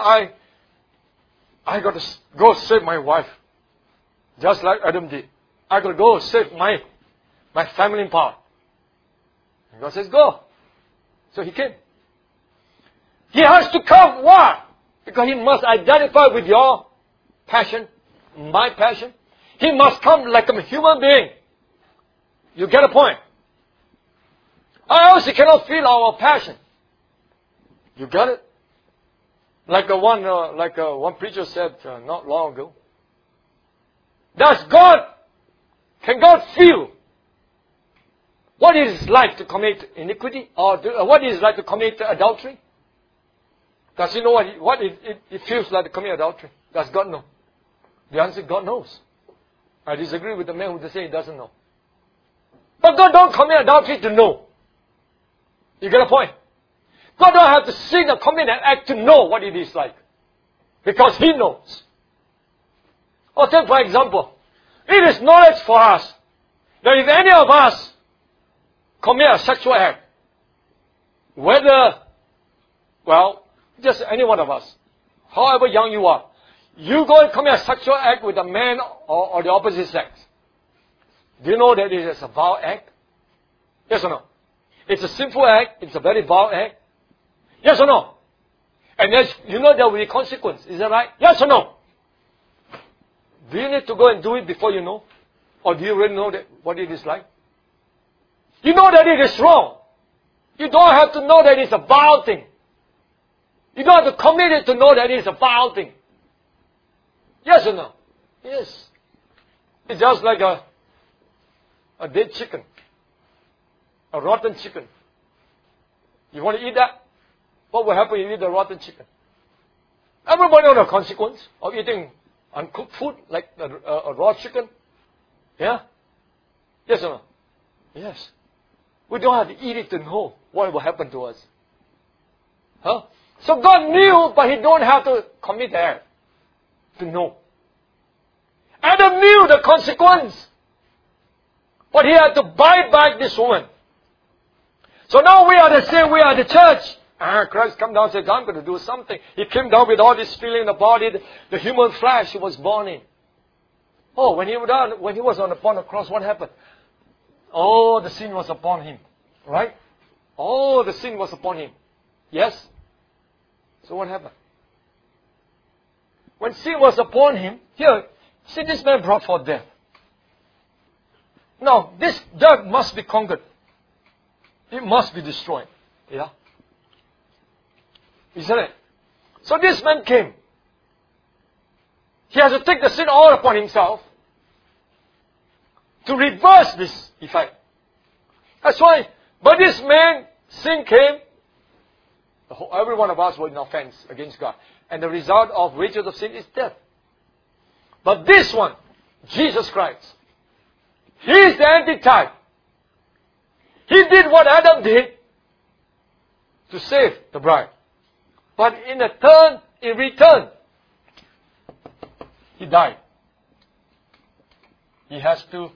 Speaker 1: I got to go save my wife. Just like Adam did. I got to go save my family part. And God says, go. So he came. He has to come. Why? Because he must identify with your passion, my passion. He must come like a human being. You get a point? Or else he cannot feel our passion. You got it? Like one preacher said not long ago. Can God feel what it is like to commit iniquity? Or what it is like to commit adultery? Does he know what it feels like to commit adultery? Does God know? The answer, God knows. I disagree with the man who say he doesn't know. But God don't commit adultery to know. You get a point? God don't have to sin or commit an act to know what it is like. Because He knows. Or take for example, it is knowledge for us that if any of us commit a sexual act, whether, just any one of us, however young you are, you go and commit a sexual act with a man or the opposite sex. Do you know that it is a vile act? Yes or no? It's a sinful act. It's a very vile act. Yes or no? And yes, you know there will be consequence. Is that right? Yes or no? Do you need to go and do it before you know? Or do you really know that what it is like? You know that it is wrong. You don't have to know that it's a vile thing. You don't have to commit it to know that it's a vile thing. Yes or no? Yes. It's just like a dead chicken. A rotten chicken. You want to eat that? What will happen if you eat the rotten chicken? Everybody knows the consequence of eating uncooked food like a raw chicken. Yeah? Yes or no? Yes. We don't have to eat it to know what will happen to us. Huh? So God knew, but He don't have to commit there to know. Adam knew the consequence, but he had to buy back this woman. So now we are the same, we are the church. Christ come down and said, I'm going to do something. He came down with all this feeling in the body, the human flesh he was born in. Oh, when he was upon the cross, what happened? Oh, the sin was upon Him. Right? Oh, the sin was upon Him. Yes? So what happened? When sin was upon Him, here, see, this man brought forth death. Now, this death must be conquered. It must be destroyed. Yeah? Isn't it? So this man came. He has to take the sin all upon himself to reverse this effect. That's why, but this man, sin came, every one of us were in offense against God. And the result of wages of sin is death. But this one, Jesus Christ, He is the antitype. He did what Adam did to save the bride. But in return, He died. He has to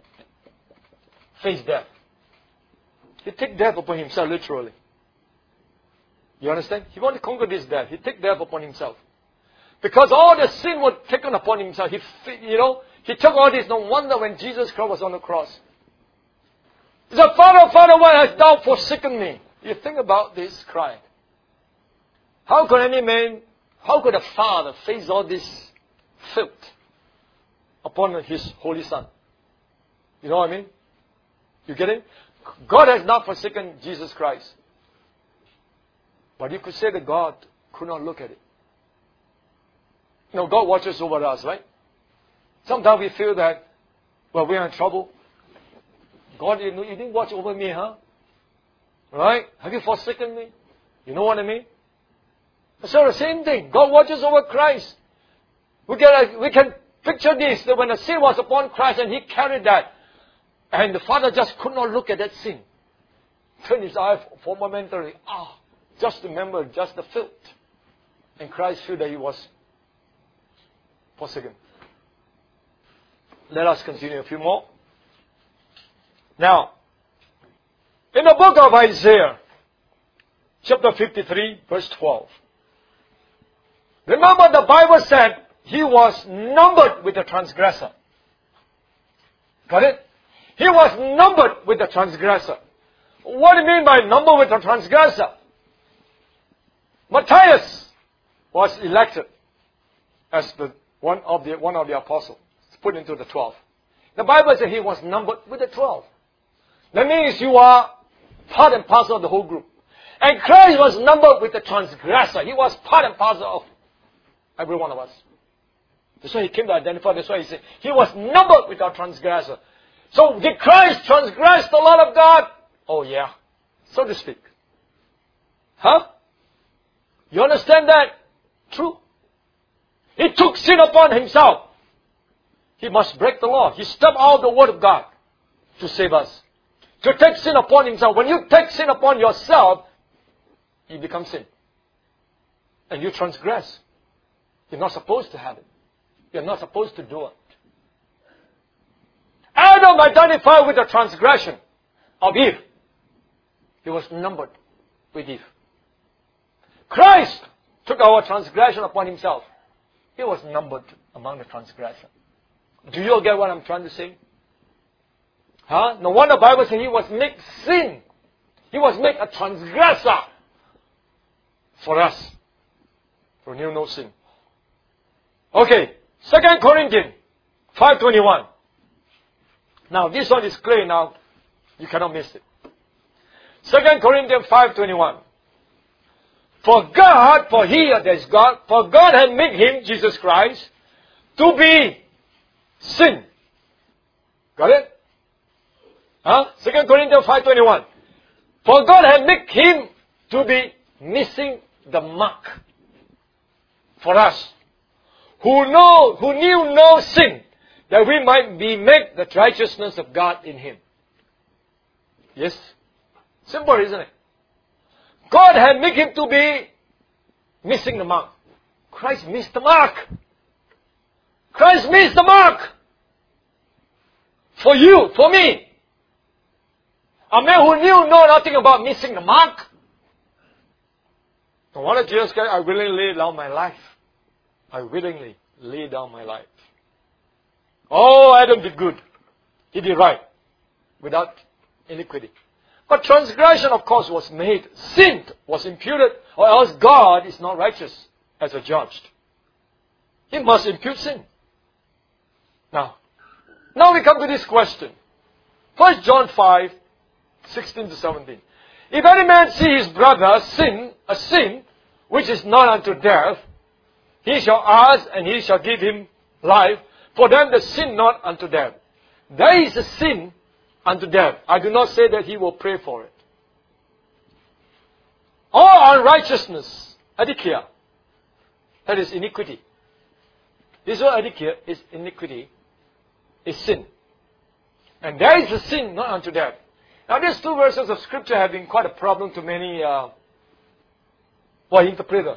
Speaker 1: face death. He took death upon Himself, literally. You understand? He wanted to conquer this death. He took death upon Himself. Because all the sin was taken upon Himself. He took all this. No wonder when Jesus Christ was on the cross. He said, Father, Father, why hast Thou forsaken me? You think about this cry. How could a father face all this filth upon his holy Son? You know what I mean? You get it? God has not forsaken Jesus Christ. But you could say that God could not look at it. No, God watches over us, right? Sometimes we feel that, well, we are in trouble. God, you didn't watch over me, huh? Right? Have you forsaken me? You know what I mean? So the same thing. God watches over Christ. We can picture this, that when the sin was upon Christ and He carried that, and the Father just could not look at that sin. Turned His eye for momentarily. Just remember, just the filth. And Christ felt that He was forsaken. Let us continue a few more. Now, in the book of Isaiah, chapter 53, verse 12. Remember the Bible said He was numbered with the transgressor. Got it? He was numbered with the transgressor. What do you mean by numbered with the transgressor? Matthias was elected as one of the apostles, put into the 12. The Bible says he was numbered with the 12. That means you are part and parcel of the whole group. And Christ was numbered with the transgressor. He was part and parcel of every one of us. That's why He came to identify. That's why He said He was numbered with our transgressor. So did Christ transgress the law of God? Oh yeah, so to speak. Huh? You understand that? True. He took sin upon Himself. He must break the law. He stepped out of the Word of God to save us. To take sin upon Himself. When you take sin upon yourself, you become sin. And you transgress. You're not supposed to have it. You're not supposed to do it. Adam identified with the transgression of Eve. He was numbered with Eve. Christ took our transgression upon Himself. He was numbered among the transgressors. Do you all get what I'm trying to say? Huh? No wonder the Bible says He was made sin. He was made a transgressor for us. For He knew no sin. Okay. 2 Corinthians 5:21. Now, this one is clear now. You cannot miss it. 2 Corinthians 5:21. For God, for He, that is God, for God had made Him, Jesus Christ, to be sin. Got it? 2 Corinthians 5:21. For God had made Him to be missing the mark for us, who knew no sin, that we might be made the righteousness of God in Him. Yes? Simple, isn't it? God had made Him to be missing the mark. Christ missed the mark. Christ missed the mark. For you, for me. A man who knew nothing about missing the mark. And what did Jesus say? I willingly lay down my life. I willingly lay down my life. Oh, Adam did good. He did right. Without iniquity. But transgression, of course, was made. Sin was imputed, or else God is not righteous as a judge. He must impute sin. Now we come to this question. 1 John 5:16-17. If any man see his brother sin, a sin which is not unto death, he shall ask, and he shall give him life, for them that sin not unto death. There is a sin unto death. I do not say that he will pray for it. All unrighteousness, adikia, that is iniquity. This word adikia is iniquity, is sin. And there is a sin not unto death. Now these two verses of Scripture have been quite a problem to many interpreters.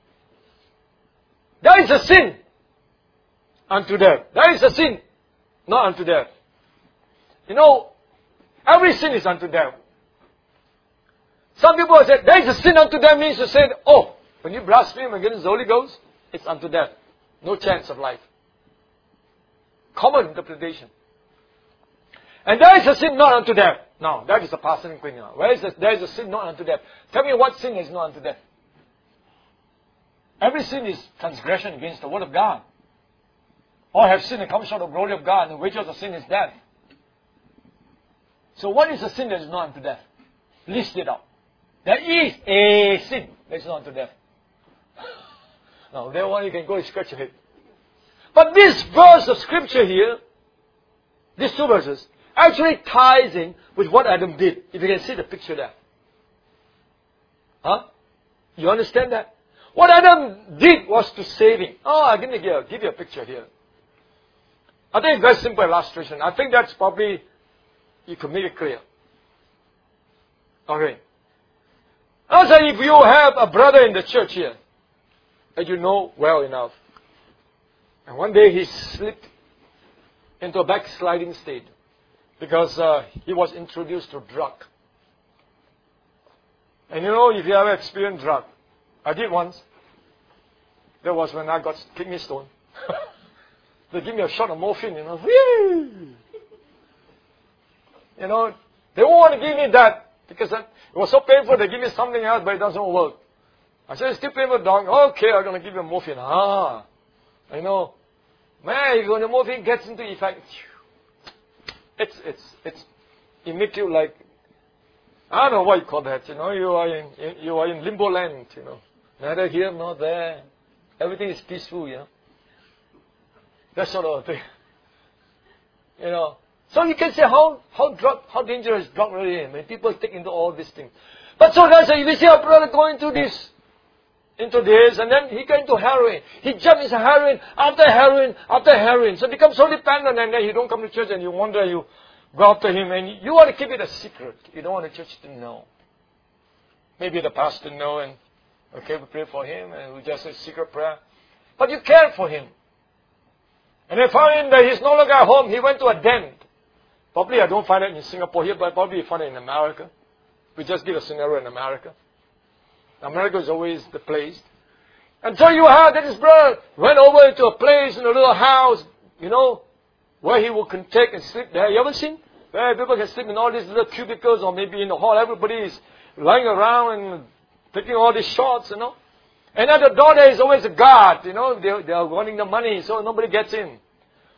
Speaker 1: There is a sin unto death. There is a sin not unto death. You know, every sin is unto death. Some people have said, there is a sin unto death means to say, oh, when you blaspheme against the Holy Ghost, it's unto death. No chance of life. Common interpretation. And there is a sin not unto death. Now, that is a passing thing now. There is a sin not unto death. Tell me what sin is not unto death. Every sin is transgression against the Word of God. All have sinned and come short of the glory of God, and the wages of sin is death. So what is a sin that is not unto death? List it out. There is a sin that is not unto death. Now, that one you can go and scratch your head. But this verse of Scripture here, these two verses, actually ties in with what Adam did. If you can see the picture there. You understand that? What Adam did was to save him. I'm going to give you a picture here. I think it's a very simple illustration. I think that's probably, you can make it clear. Okay. Also, if you have a brother in the church here, that you know well enough, and one day he slipped into a backsliding state because he was introduced to drug. And you know, if you ever experienced drug, I did once. That was when I got kidney stone. They give me a shot of morphine, you know. You know, they won't want to give me that because it was so painful. They give me something else, but it doesn't work. I said, it's still painful, dog. Okay, I'm going to give you morphine. You know, man, when the morphine gets into effect, it makes you like, I don't know what you call that. You know, you are in limbo land. You know, neither here nor there. Everything is peaceful. You know, that sort of thing. You know, so you can say how dangerous drug really is when people take into all these things. But so guys, if you see a brother going into this, and then he got into heroin. He jumped into heroin after heroin after heroin. So he becomes so dependent, and then you don't come to church and you wonder, you go after him, and you want to keep it a secret. You don't want the church to know. Maybe the pastor know, and okay, we pray for him, and we just say secret prayer. But you care for him. And they found that he's no longer at home. He went to a den. Probably I don't find it in Singapore here, but probably you find it in America. We just give a scenario in America. America is always the place. And so you have that his brother went over into a place in a little house, you know, where he will take and sleep there. You ever seen? Where people can sleep in all these little cubicles or maybe in the hall. Everybody is lying around and taking all these shots, you know. And at the door there is always a guard, you know. They are wanting the money, so nobody gets in.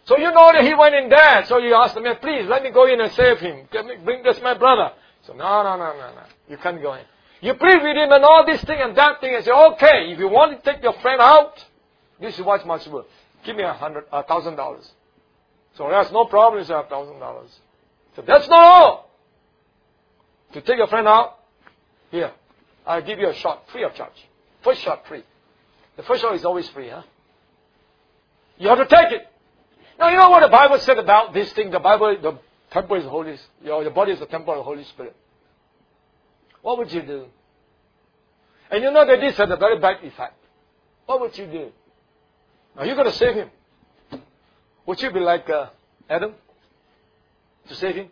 Speaker 1: So you know that he went in there. So you ask the man, please, let me go in and save him. Bring this my brother. So no. You can't go in. You plead with him and all this thing and that thing and say, okay, if you want to take your friend out, this is what's much worth. Give me $1,000. So that's no problem, it's $1,000. So that's not all. To take your friend out, here, I'll give you a shot, free of charge. First shot, free. The first shot is always free, huh? You have to take it. Now, you know what the Bible said about this thing? The temple is holy. Your body is the temple of the Holy Spirit. What would you do? And you know that this had a very bad effect. What would you do? Are you going to save him? Would you be like Adam to save him?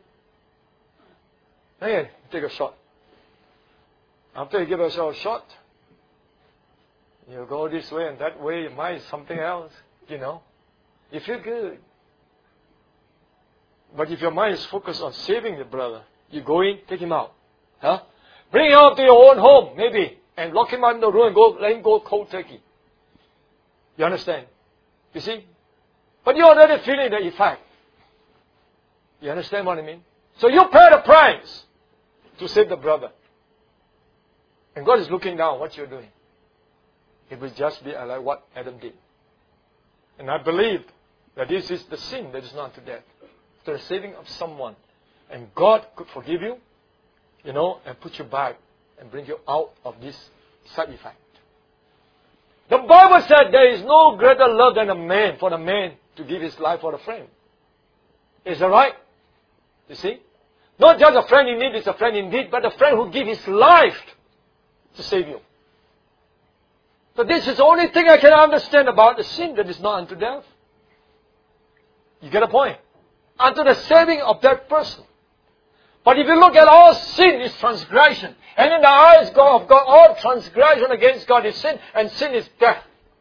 Speaker 1: Hey, take a shot. After you give yourself a shot, you go this way and that way, your mind is something else, you know. You feel good. But if your mind is focused on saving the brother, you go in, take him out. Huh? Bring him up to your own home, maybe, and lock him out in the room and let him go cold turkey. You understand? You see? But you're already feeling the effect. You understand what I mean? So you pay the price to save the brother. And God is looking down what you're doing. It will just be like what Adam did. And I believe that this is the sin that is not to death. The saving of someone. And God could forgive you, you know, and put you back and bring you out of this side effect. The Bible said there is no greater love than a man for the man to give his life for a friend. Is that right? You see? Not just a friend in need is a friend indeed, but a friend who gives his life to save you. So this is the only thing I can understand about the sin that is not unto death. You get a point? Unto the saving of that person. But if you look at all sin is transgression. And in the eyes of God, all transgression against God is sin, and sin is death.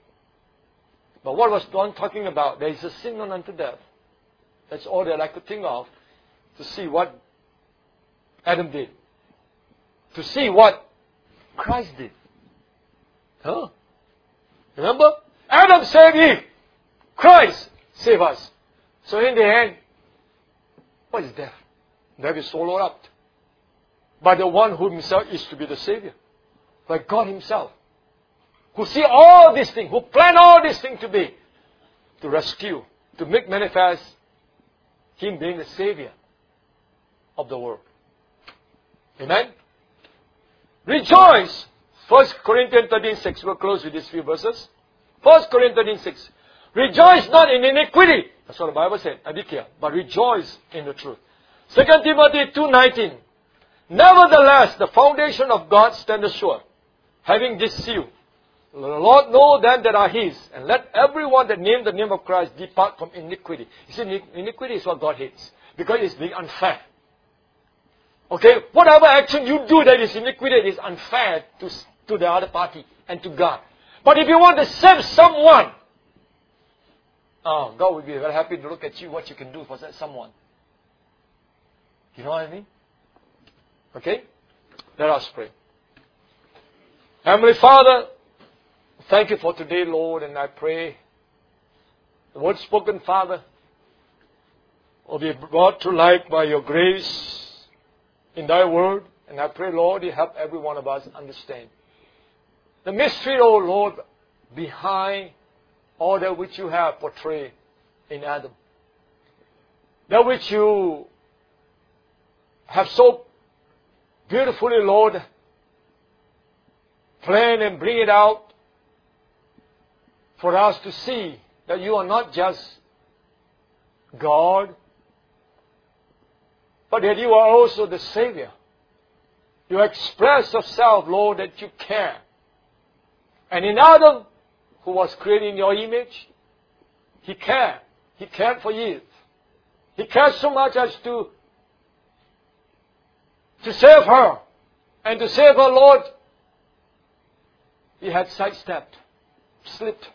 Speaker 1: But what was John talking about? There is a sin not unto death. That's all that I could think of to see what Adam did. To see what Christ did. Huh? Remember? Adam saved Eve. Christ saved us. So in the end, what is death? Death is swallowed up by the one who himself is to be the Savior. By God himself. Who see all these things, who plan all these things to be, to rescue, to make manifest him being the Savior of the world. Amen? Rejoice! 1 Corinthians 13:6. We'll close with these few verses. 1 Corinthians 13:6. Rejoice not in iniquity. That's what the Bible said. Adikia. But rejoice in the truth. 2 Timothy 2:19. Nevertheless, the foundation of God standeth sure, having this seal. The Lord know them that are His, and let everyone that name the name of Christ depart from iniquity. You see, iniquity is what God hates, because it's being unfair. Okay? Whatever action you do that is iniquity, it is unfair to the other party and to God. But if you want to save someone, God will be very happy to look at you, what you can do for that someone. You know what I mean? Okay? Let us pray. Heavenly Father, thank you for today, Lord, and I pray the word spoken, Father, will be brought to light by your grace in thy word. And I pray, Lord, you help every one of us understand the mystery, oh Lord, behind all that which you have portrayed in Adam. That which you have so beautifully, Lord, planned and bring it out for us to see that you are not just God, but that you are also the Savior. You express yourself, Lord, that you care. And in Adam, who was created in your image, he cared. He cared for you. He cared so much as to save her. And to save her, Lord, he had sidestepped, slipped,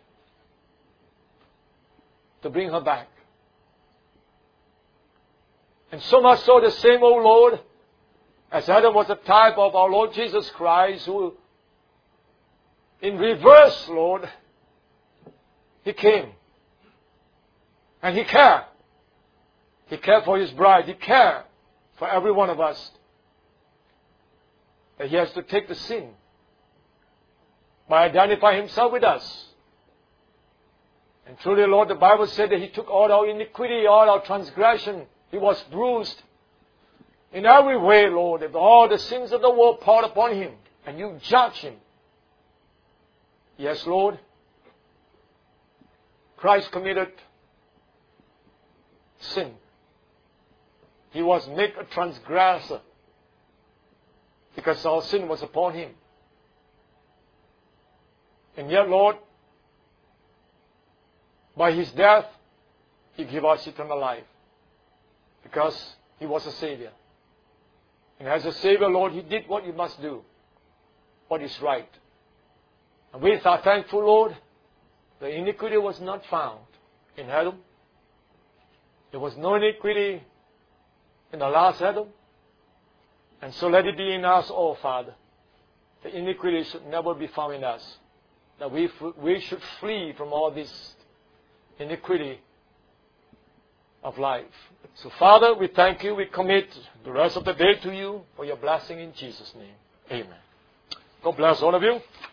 Speaker 1: to bring her back. And so much so the same, O Lord, as Adam was a type of our Lord Jesus Christ, who in reverse, Lord, He came And He cared. He cared for His bride. He cared for every one of us. That He has to take the sin by identifying Himself with us. And truly, Lord, the Bible said that He took all our iniquity, all our transgression. He was bruised in every way, Lord. If all the sins of the world poured upon Him, and you judge Him. Yes, Lord. Christ committed sin. He was made a transgressor because our sin was upon Him. And yet, Lord, by His death, He gave us eternal life because He was a Savior. And as a Savior, Lord, He did what He must do, what is right. And we are thankful, Lord, the iniquity was not found in Adam. There was no iniquity in the last Adam. And so let it be in us all, Father. The iniquity should never be found in us. That we should flee from all this iniquity of life. So, Father, we thank You. We commit the rest of the day to You for Your blessing in Jesus' name. Amen. God bless all of you.